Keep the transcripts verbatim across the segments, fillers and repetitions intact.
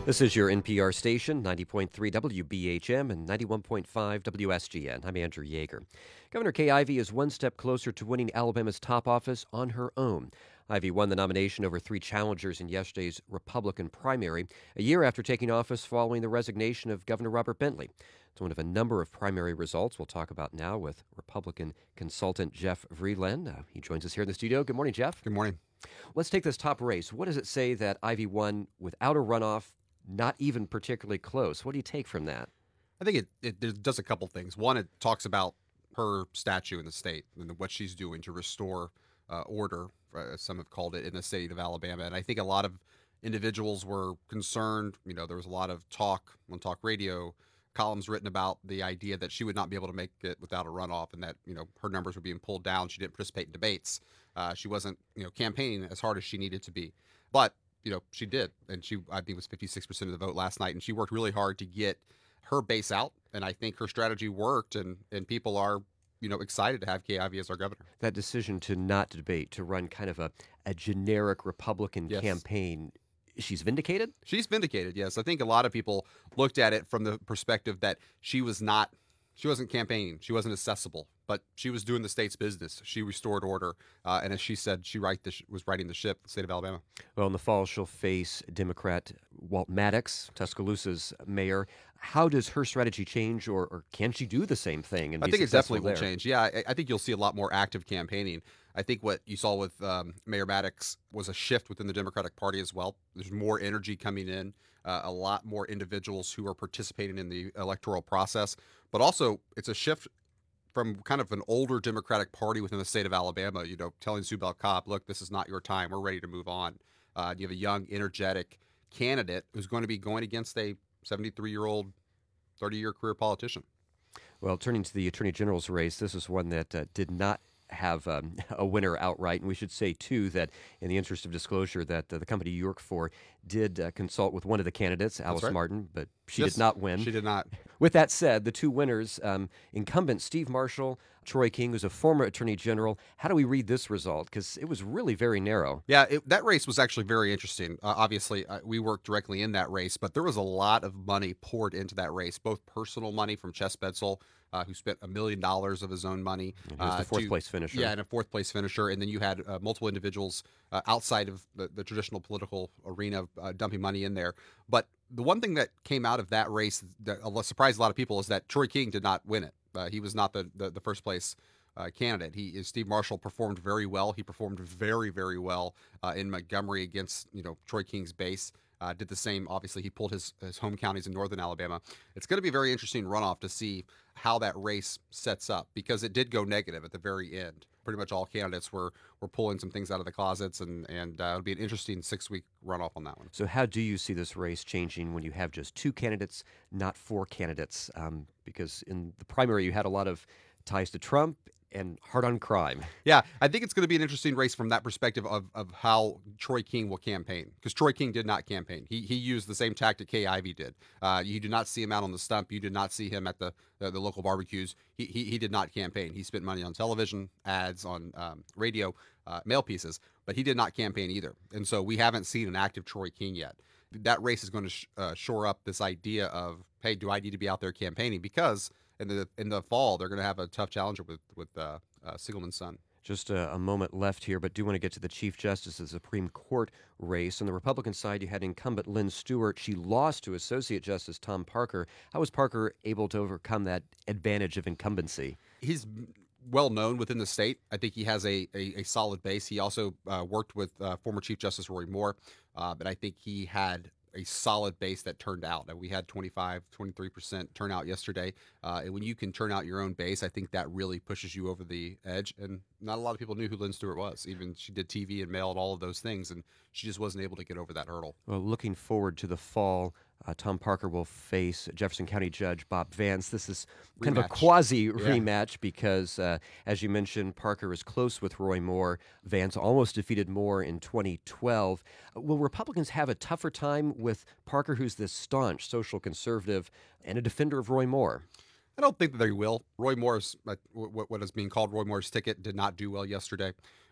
This is your N P R station, ninety point three W B H M and ninety-one point five W S G N. I'm Andrew Yeager. Governor Kay Ivey is one step closer to winning Alabama's top office on her own. Ivey won the nomination over three challengers in yesterday's Republican primary, a year after taking office following the resignation of Governor Robert Bentley. It's one of a number of primary results we'll talk about now with Republican consultant Jeff Vreeland. Uh, he joins us here in the studio. Good morning, Jeff. Good morning. Let's take this top race. What does it say that Ivey won without a runoff, not even particularly close? What do you take from that? I think it, it, it does a couple things. One, it talks about her statue in the state and what she's doing to restore uh, order, uh, as some have called it, in the state of Alabama. And I think a lot of individuals were concerned. You know, there was a lot of talk on talk radio, columns written about the idea that she would not be able to make it without a runoff and that, you know, her numbers were being pulled down. She didn't participate in debates. Uh, she wasn't, you know, campaigning as hard as she needed to be. But, you know, she did. And she, I think, was fifty-six percent of the vote last night. And she worked really hard to get her base out. And I think her strategy worked. And, and people are, you know, excited to have Kay Ivey as our governor. That decision to not debate, to run kind of a, a generic Republican Yes. campaign, she's vindicated? She's vindicated, yes. I think a lot of people looked at it from the perspective that she was not, she wasn't campaigning, she wasn't accessible, but she was doing the state's business. She restored order, uh, and as she said, she right the sh- was righting the ship, the state of Alabama. Well, in the fall, she'll face Democrat Walt Maddox, Tuscaloosa's mayor. How does her strategy change, or, or can she do the same thing? And I be think it successful definitely will there? change. Yeah, I, I think you'll see a lot more active campaigning. I think what you saw with um, Mayor Maddox was a shift within the Democratic Party as well. There's more energy coming in, uh, a lot more individuals who are participating in the electoral process. But also, it's a shift from kind of an older Democratic Party within the state of Alabama, you know, telling Sue Bell Cobb, look, this is not your time. We're ready to move on. Uh, you have a young, energetic candidate who's going to be going against a seventy-three-year-old, thirty-year career politician. Well, turning to the Attorney General's race, this is one that uh, did not have um, a winner outright. And we should say, too, that in the interest of disclosure, that uh, the company you work for did uh, consult with one of the candidates, Alice right. Martin, but she Yes, did not win. She did not. With that said, the two winners, um, incumbent Steve Marshall, Troy King, who's a former Attorney General. How do we read this result? Because it was really very narrow. Yeah, it, that race was actually very interesting. Uh, obviously, uh, we worked directly in that race, but there was a lot of money poured into that race, both personal money from Chess Bedsole, uh, who spent a million dollars of his own money. He was uh, the fourth to- place finisher. Yeah, and a fourth place finisher. And then you had uh, multiple individuals uh, outside of the, the traditional political arena uh, dumping money in there. But the one thing that came out of that race that uh, surprised a lot of people is that Troy King did not win it. Uh, he was not the, the, the first place Uh, candidate. He Steve Marshall performed very well. He performed very, very well uh, in Montgomery against you know Troy King's base. Uh, did the same. Obviously, he pulled his, his home counties in northern Alabama. It's going to be a very interesting runoff to see how that race sets up because it did go negative at the very end. Pretty much all candidates were were pulling some things out of the closets, and and uh, it'll be an interesting six week runoff on that one. So how do you see this race changing when you have just two candidates, not four candidates? Um, because in the primary, you had a lot of ties to Trump and hard on crime. Yeah, I think it's going to be an interesting race from that perspective of, of how Troy King will campaign, because Troy King did not campaign. He he used the same tactic Kay Ivey did. Uh, you did not see him out on the stump. You did not see him at the the, the local barbecues. He, he he did not campaign. He spent money on television, ads, on um, radio, uh, mail pieces, but he did not campaign either. And so we haven't seen an active Troy King yet. That race is going to sh- uh, shore up this idea of, hey, do I need to be out there campaigning? Because in the in the fall, they're going to have a tough challenger with with uh, uh, Siegelman's son. Just a, a moment left here, but do want to get to the Chief Justice of the Supreme Court race. On the Republican side, you had incumbent Lynn Stewart. She lost to Associate Justice Tom Parker. How was Parker able to overcome that advantage of incumbency? He's well known within the state. I think he has a a, a solid base. He also uh, worked with uh, former Chief Justice Roy Moore, uh, but I think he had a solid base that turned out. And we had twenty-five, twenty-three percent turnout yesterday. Uh, and when you can turn out your own base, I think that really pushes you over the edge. And not a lot of people knew who Lynn Stewart was. Even she did T V and mail and all of those things, and she just wasn't able to get over that hurdle. Well, looking forward to the fall, uh, Tom Parker will face Jefferson County Judge Bob Vance. This is kind of a Rematch. quasi Yeah. rematch because, uh, as you mentioned, Parker is close with Roy Moore. Vance almost defeated Moore in twenty twelve. Will Republicans have a tougher time with Parker, who's this staunch social conservative and a defender of Roy Moore? I don't think that they will. Roy Moore's, uh, what, what is being called Roy Moore's ticket, did not do well yesterday.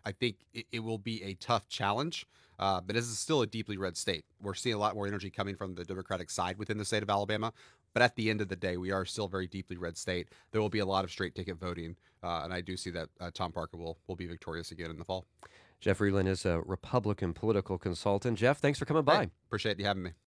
I think it, it will be a tough challenge. Uh, but this is still a deeply red state. We're seeing a lot more energy coming from the Democratic side within the state of Alabama. But at the end of the day, we are still a very deeply red state. There will be a lot of straight ticket voting, uh, and I do see that uh, Tom Parker will will be victorious again in the fall. Jeff Freeland is a Republican political consultant. Jeff, thanks for coming by. Hey, appreciate you having me.